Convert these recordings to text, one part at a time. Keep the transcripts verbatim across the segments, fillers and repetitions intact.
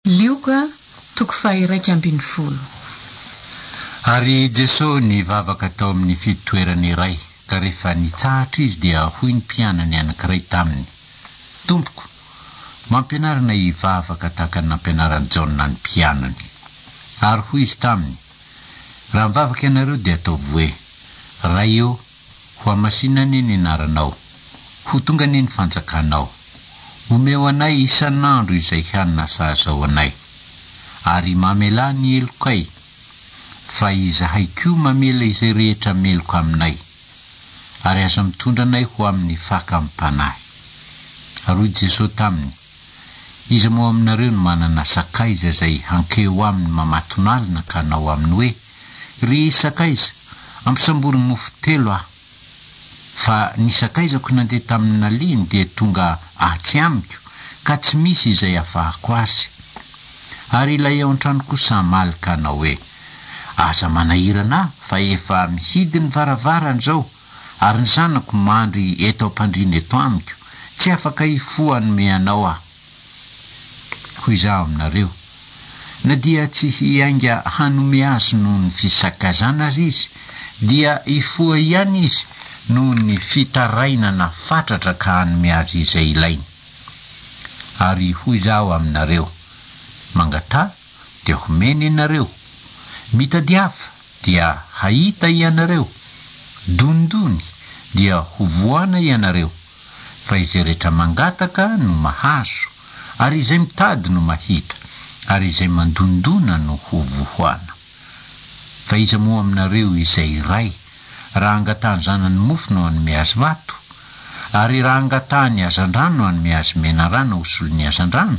Lioka toko faha-iraika ambin'ny folo. Ary Jesosy nivavaka tao amin'ny fitoerany iray, ka rehefa nitsahatra izy dia hoy ny mpianany anankiray taminy, Tompoko, mampianarana hivavaka tahaka ny nampianarany Jaona ny mpianany. Ary hoy izy taminy, raha mivavaka ianareo dia ataovy hoe, ray eo, ho amasinany ny anaranao, ho tonga ny fanjakanao. Omeo anay isan'andro izay hanina sahaza ao anay, ary mamela ny elokay, fa izahay koa mamela izay rehetra meloko aminay, ary aza mitondra anay ho amin'ny fakam-panahy. Ary Jesosy taminy, iza moa aminareo no manana sakaiza izay hankeo aminy mamatonalina ka nao aminy hoe, ry sakaiza, ampisambory mofo telo ah. Fa ny sakaizako nandeha tamin'ny naliny dia tonga atsy amiko, ka tsy misy izay afahako azy. Ary ilay ao an-trano kosa malaka anao hoe, aza manahirana fa efa mihidy ny varavarany zao, ary ny zanako mandry eto am-pandriana eto amiko, tsy afaka hifoha hanome anao ah. Hoy izaho aminareo, na dia tsy hiainga hanome azy noho ny fisakazana azy izy, dia hifoha ihany izy noho ny fitarainana fatratra ka hanome azy izay ilainy. Ary hoy izaho aminareo, mangata dia homeny ianareo, mitadiafa dia hahita ianareo, dondony dia hovoana ianareo, fa izay rehetra mangataka no mahazo, ary izay mitady no mahita, ary izay mandondona no hovoana. Fa iza moa aminareo izay iray, raha angatahany zanany mofo no hanome azy vato, ary raha angatahany hazandrano no hanome azy menarana ho solony hazandrano,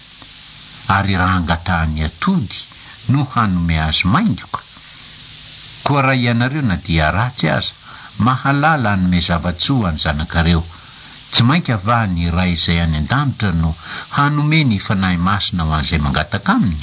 ary raha angatahany atody no hanome azy maingoka. Koa raha ianareo na dia ratsy aza, mahalala hanome zavatsoa ny zanakareo, tsy mainka avahany iray izay any an-danitra no hanome ny fanahy masina ho an'izay mangataka aminy.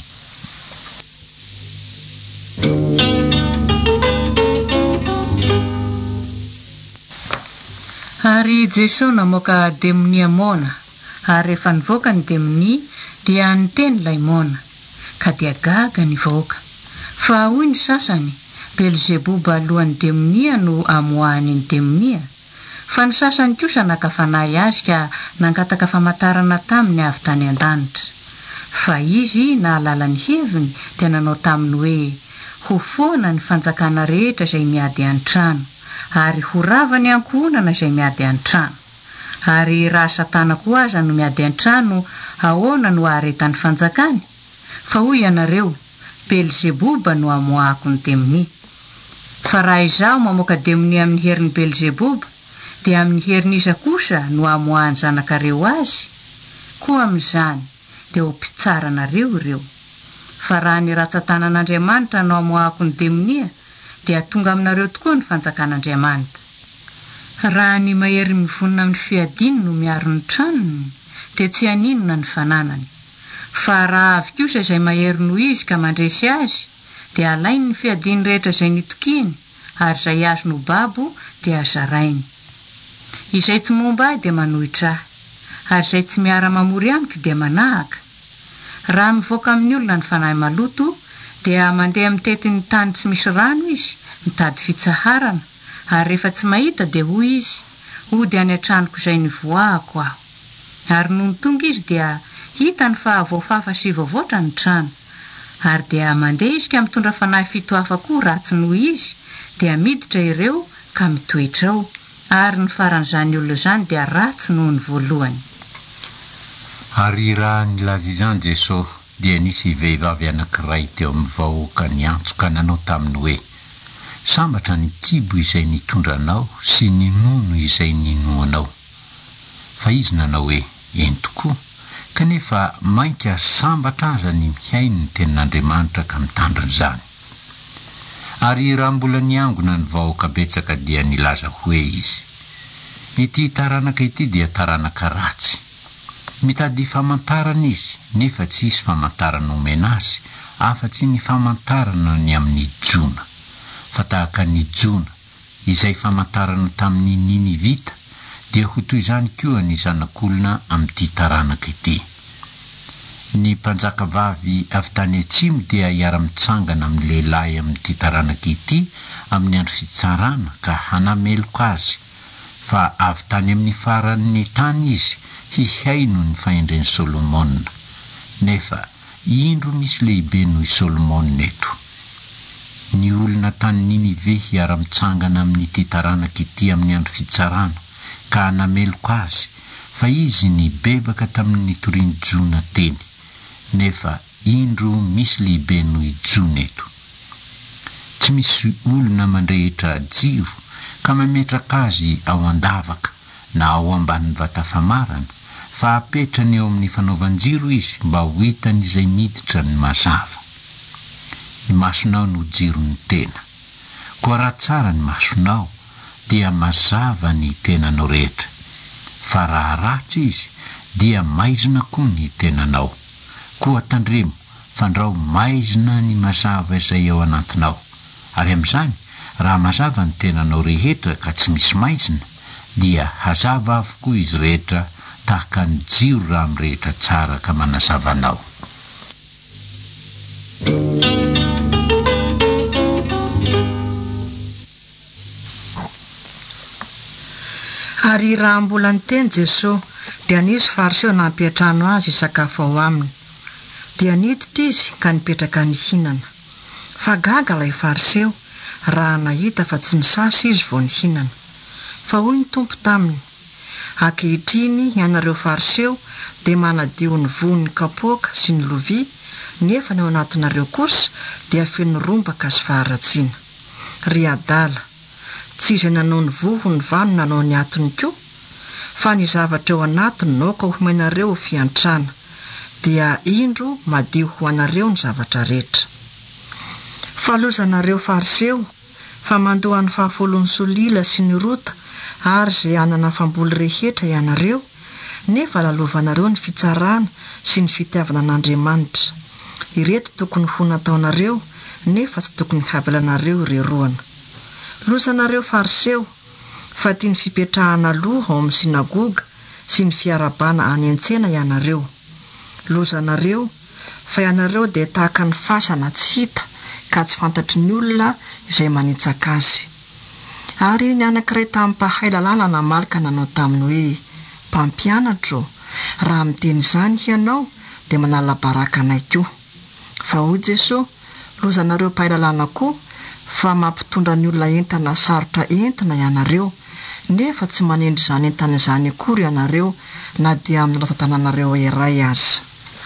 Ary Jesosy namoaka demonia mona, ary rehefa nivoaka ny demonia dia niteny ilay mona, ka dia gaga nivoaka. Fa hoy ny sasany, Belzebuba alohan'ny demonia no amoahany ny demonia. Fa ny sasany kosa nakafanahy azy ka nangataka famantarana taminy avy tany an-danitra. Fa izy nahalala ny heviny dia nanao taminy hoe, ho foana ny fanjakana rehetra izay miady an-trano, ary ho rava ny ankohonana izay miady an-trano. Ary raha Satana koa aza no miady an-trano, ahoana no aharetany fanjakany? Fa hoy ianareo, Belzebuba no amoahako ny demonia. Fa raha izaho mamoaka demonia amin'ny herin'ny Belzebuba, dia amin'ny herin'iza kosa no amoahany zanakareo azy? Koa amin'izany, dia ho mpitsaranareo ireo. Fa raha ny ratsan-tanan'Andriamanitra no amoahako ny demonia, dia tonga aminareo tokoa ny fanjakan'Andriamanitra. Raha ny mahery mivonona amin'ny fiadiny no miaro ny tranony, dia tsy haninona ny fananany. Fa raha avy kosa izay mahery noho izy ka mandresy azy, dia alainy ny fiadiny rehetra izay nitokiny, ary izay azo no babo dia azarainy. Izay tsy momba ahy dia manohitra ahy, ary izay tsy miara mamory amiko dia manahaka. Raha mivoaka amin'ny olona ny fanahy maloto, dia mandeha mitety ny tany tsy misy rano izy, mitady fitsaharana, ary rehefa tsy mahita dia hoy izy, hody any an-tranoko izay nivoahako aho. Ary noho ny tonga izy dia hitany fa voafafa sy voavoatra ny trano, ary dia mandeha izy ka mitondra fanahy fito hafa koa ratsy noho izy, dia miditra ireo ka mitoetra ao, ary ny faran'izany olona izany dia ratsy noho ny voalohany. Ary raha nilaza izany Jesosy, dia nisy vehivavy anankiray teo amin'ny vahoaka ny antso ka nanao taminy hoe, sambatra ny kibo izay nitondranao sy ny nono izay ninoanao. Fa izy nanao hoe, eny tokoa, kanefa mainka sambatra aza ny mihaino ny tenin'Andriamanitra ka mitandrina izany. Ary raha mbola niangona ny vahoaka betsaka dia nilaza hoe izy, ity taranaka ity dia taranaka ratsy. Mitady famantarana izy, nefa tsy isy famantarana omena azy, afa-tsy ny famantarana ny amin'ny jona. Fa tahaka ny jona, izay famantarana tamin'ny Ninivita, dia ho toy izany koa ny zanak'olona amin'ity taranaka ity. ny mpanjakavavy avy tany atsimo dia hiara-mitsangana amin'ny lehilahy amin'ity taranaka ity amin'ny andro fitsarana ka hanameloko azy fa avy tany amin'ny faran'ny tany izy hihaino ny fahendren'ny Solomona. Nefa indro misy lehibe noho i Solomona eto. Ny olona tany Ninive hiara-mitsangana amin'ity taranaka ity amin'ny andro fitsarana ka hanameloko azy fa izy ny bebaka tamin'ny torinjona teny. Nefa indro misy lehibe noho i Jona eto. Tsy misy olona mandrehitra jiro ka mametraka azy ao andavaka na ao ambanin'ny vata famarana, fa apetrany eo amin'ny fanaovan-jiro izy mba ho hitany izay miditra ny mazava. Ny masonao no jiro ny tena. Koa raha tsara ny masonao dia mazava ny tenanao rehetra. Fa raha ratsy izy dia maizina koa ny tenanao. Koa tandremo fandrao maizina ny mazava izay ao anatinao. Ary amin'izany, raha mazava ny tenanao rehetra ka tsy misy maizina, dia hazava avokoa izy rehetra tahaka ny jiro raha mirehetra tsara ka manazava anao. Ary raha mbola niteny Jesosy dia nisy fariseo nampiatrano azy sakafo ao aminy. Dia niditra izy ka nipetraka nihinana. Fa gaga ilay fariseo raha nahita fa tsy misasa izy vao nihinana. Fa hoy ny tompo taminy, ankehitriny ianareo fariseo dia manadio ny von'ny kapoaka sy ny lovia, nefa ny ao anatinareo kosa dia feno rombaka sy faharatsiana. Ry adala, tsy izay nanao ny voho ny vano nanao ny atiny koa, fa ny zavatra eo anatiny naoka homenareo fiantrana, dia indro madio ho anareo ny zavatra rehetra. Falozanareo fariseo fa mandoa ny fahafolon'ny solila sy ny rota ary izay anana famboly rehetra ianareo, nefa lalovanareo ny fitsarana sy ny fitiavana an'Andriamanitra. Ireto tokony ho nataonareo, nefa tsy tokony habelanareo reroana. Lozanareo fariseo fa tia ny fipetrahana aloha ao amin'ny sinagoga sy ny fiarabana any an-tsena ianareo. Lozanareo fa ianareo dia tahaka ny fasana tsy hita ka tsy fantatry ny olona izay manitsaka azy. Ary ny anankiray tamin'ny mpahay lalàna namalaka nanao taminy hoe, mpampianatro, raha miteny izany ianao dia manala baraka anay koa. Fa hoy Jesosy, lozanareo mpahay lalàna koa fa mampitondra ny olona entana sarotra entana ianareo, nefa tsy manendry izany entana izany akory ianareo na dia amin'ny lasan-tananareo iray aza.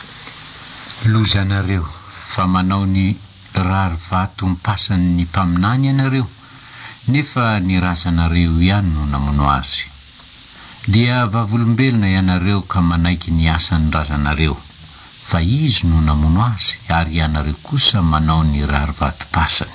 Lozanareo fa manao ny rary vato mipasan'ny mpaminany ianareo, nefa ny razanareo ihany no namono azy. Dia vavolombelona ianareo ka manaiky ny asan'ny razanareo, fa izy no namono azy ary ianareo kosa manao ny rary vato pasany.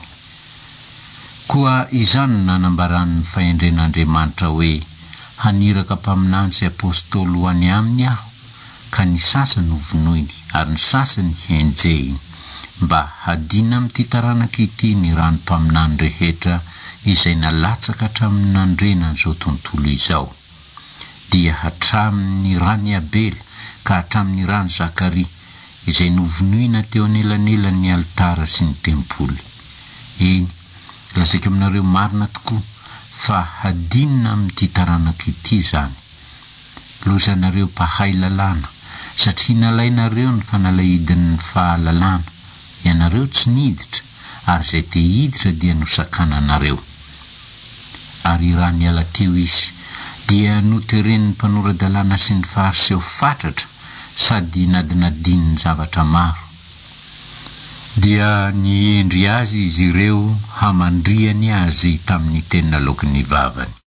Koa izany nanambaran'ny fahendren'Andriamanitra hoe, haniraka mpaminany sy apôstôly ho any aminy aho, ka ny sasany ho vonoiny ary ny sasany henjehiny, mba hadina amin'ity taranaka ity ny rano mpaminany rehetra izay nalatsaka hatramin'ny nandrenan'izao tontolo izao. Dia hatramin'ny rany Abela ka hatramin'ny rany Zakaria izay novonoina teo anelanelan'ny altara sy ny tempoly. Eny, lazaiko aminareo marina tokoa fa hadinina amin'ity taranaka ity izany. Lozanareo mpahay lalàna, satria nalainareo ny fanalahidin'ny fahalalàna. Ianareo tsy niditra, ary izay te hiditra dia nosakananareo. Ary raha niala teo izy, dia noteren'ny mpanoradalàna sy ny fariseo fatratra, sady nadinadin'ny zavatra maro. Dia niendry azy izy ireo hamandriany azy tamin'ny tena laoky ny vavany.